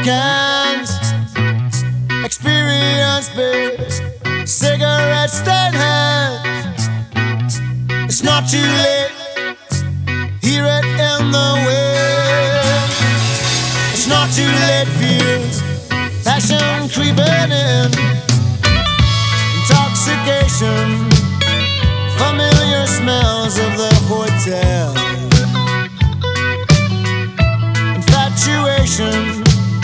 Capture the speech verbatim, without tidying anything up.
cans, experience based, cigarette stand hands. It's not too late, hear it in the wind. It's not too late for you, passion creeping in, intoxication.